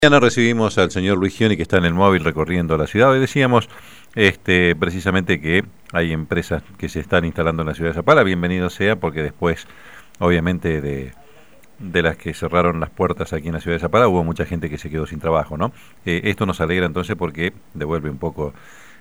Mañana recibimos al señor Luis Gioni, que está en el móvil recorriendo la ciudad. Hoy decíamos precisamente que hay empresas que se están instalando en la ciudad de Zapala. Bienvenido sea, porque después, obviamente, de las que cerraron las puertas aquí en la ciudad de Zapala, hubo mucha gente que se quedó sin trabajo, ¿no? Esto nos alegra entonces porque devuelve un poco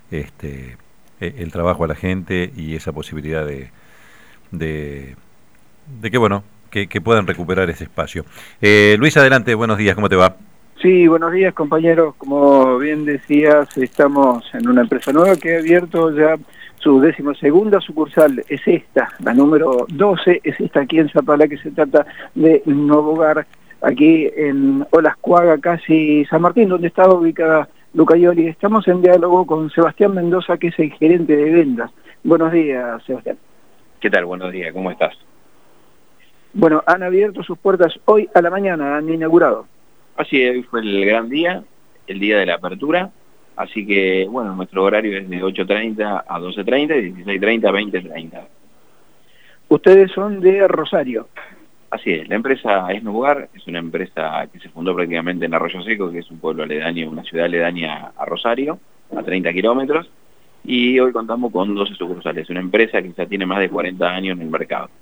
el trabajo a la gente y esa posibilidad de que, bueno, que puedan recuperar ese espacio. Luis, adelante, buenos días, ¿cómo te va? Sí, buenos días compañeros. Como bien decías, estamos en una empresa nueva que ha abierto ya su 12ª sucursal. Es esta, la número 12, es esta aquí en Zapala, que se trata de Novogar, aquí en Olascuaga, casi San Martín, donde estaba ubicada Lucayoli. Estamos en diálogo con Sebastián Mendoza, que es el gerente de ventas. Buenos días, Sebastián. ¿Qué tal? Buenos días, ¿cómo estás? Bueno, han abierto sus puertas hoy a la mañana, han inaugurado. Así es, hoy fue el gran día, el día de la apertura, así que, bueno, nuestro horario es de 8:30 a 12:30 y 16:30 a 20:30. Ustedes son de Rosario. Así es, la empresa es Novogar, es una empresa que se fundó prácticamente en Arroyo Seco, que es un pueblo aledaño, una ciudad aledaña a Rosario, a 30 kilómetros, y hoy contamos con 12 sucursales, una empresa que ya tiene más de 40 años en el mercado.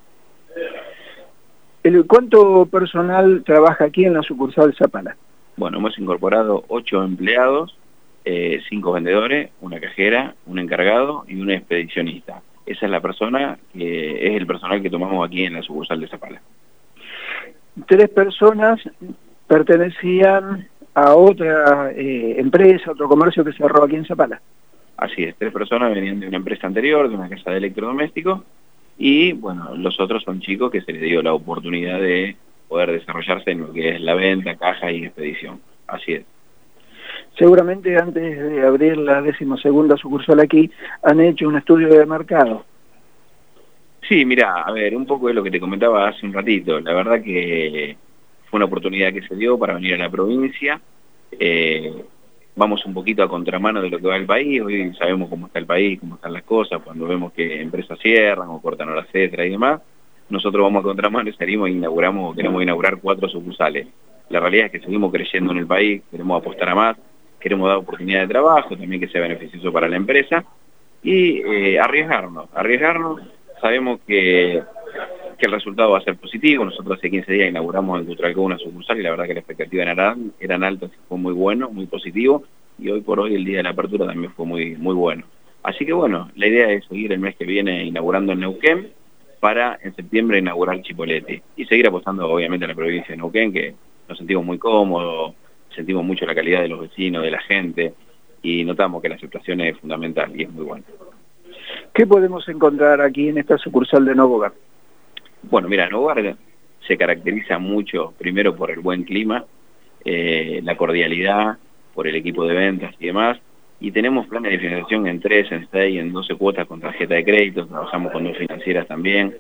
¿Cuánto personal trabaja aquí en la sucursal Zapala? Bueno, hemos incorporado 8 empleados, 5 vendedores, una cajera, un encargado y un expedicionista. Esa es la persona que es el personal que tomamos aquí en la sucursal de Zapala. 3 personas pertenecían a otra empresa, otro comercio que cerró aquí en Zapala. Así es, 3 personas venían de una empresa anterior, de una casa de electrodomésticos, y bueno, los otros son chicos que se les dio la oportunidad de poder desarrollarse en lo que es la venta, caja y expedición. Así es. Seguramente antes de abrir la 12ª sucursal aquí, han hecho un estudio de mercado. Sí, mira, a ver, un poco de lo que te comentaba hace un ratito. La verdad que fue una oportunidad que se dio para venir a la provincia. Vamos un poquito a contramano de lo que va el país. Hoy sabemos cómo está el país, cómo están las cosas, cuando vemos que empresas cierran o cortan horas extra y demás. Nosotros vamos a contramano y salimos e queremos inaugurar 4 sucursales. La realidad es que seguimos creyendo en el país, queremos apostar a más, queremos dar oportunidad de trabajo, también que sea beneficioso para la empresa, y arriesgarnos. Sabemos que el resultado va a ser positivo. Nosotros hace 15 días inauguramos en Cutralcó una sucursal y la verdad que las expectativas eran altas, y fue muy bueno, muy positivo, y hoy por hoy el día de la apertura también fue muy bueno. Así que bueno, la idea es seguir el mes que viene inaugurando en Neuquén, para en septiembre inaugurar Chipolete, y seguir apostando obviamente a la provincia de Neuquén, que nos sentimos muy cómodos, sentimos mucho la calidad de los vecinos, de la gente, y notamos que la aceptación es fundamental y es muy buena. ¿Qué podemos encontrar aquí en esta sucursal de Novogar? Bueno, mira, Novogar se caracteriza mucho, primero por el buen clima, la cordialidad, por el equipo de ventas y demás, y tenemos planes de financiación en 3, en 6, en 12 cuotas con tarjeta de crédito. Trabajamos con 2 financieras también,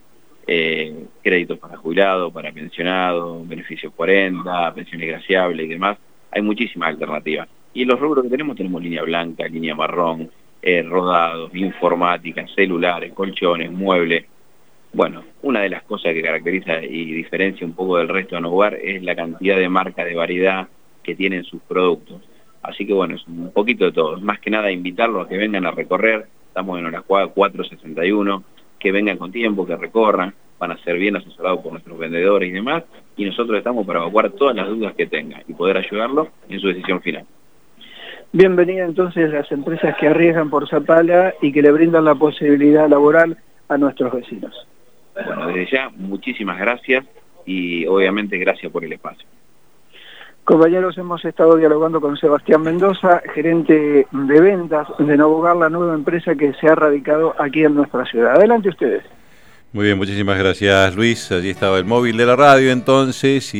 créditos para jubilados, para pensionados, beneficios 40, pensiones graciables y demás. Hay muchísimas alternativas. Y los rubros que tenemos línea blanca, línea marrón, rodados, informática, celulares, colchones, muebles. Bueno, una de las cosas que caracteriza y diferencia un poco del resto de Novogar es la cantidad de marca, de variedad que tienen sus productos. Así que bueno, es un poquito de todo. Más que nada invitarlos a que vengan a recorrer. Estamos en Olascuaga 461, que vengan con tiempo, que recorran, van a ser bien asesorados por nuestros vendedores y demás, y nosotros estamos para evacuar todas las dudas que tengan y poder ayudarlos en su decisión final. Bienvenida entonces las empresas que arriesgan por Zapala y que le brindan la posibilidad laboral a nuestros vecinos. Bueno, desde ya, muchísimas gracias y obviamente gracias por el espacio. Compañeros, hemos estado dialogando con Sebastián Mendoza, gerente de ventas de Novogar, la nueva empresa que se ha radicado aquí en nuestra ciudad. Adelante ustedes. Muy bien, muchísimas gracias, Luis. Allí estaba el móvil de la radio entonces.